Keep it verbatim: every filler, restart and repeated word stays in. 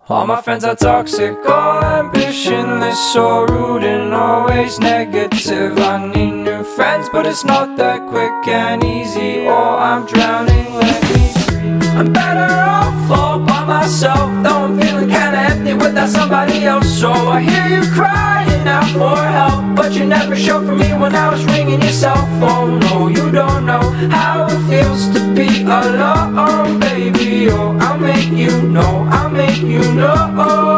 All my friends are toxic, all ambitionless, so rude and always negative. I need new friends, but it's not that quick and easy, or I'm drowning, let me free. I'm better off all by myself, though I'm feeling kinda empty without somebody else. So I hear you crying out for help, but you never showed for me when I was ringing your cell phone. No, you don't know how it feels to be alone, baby. Oh, I'll make you know, I'll make you know.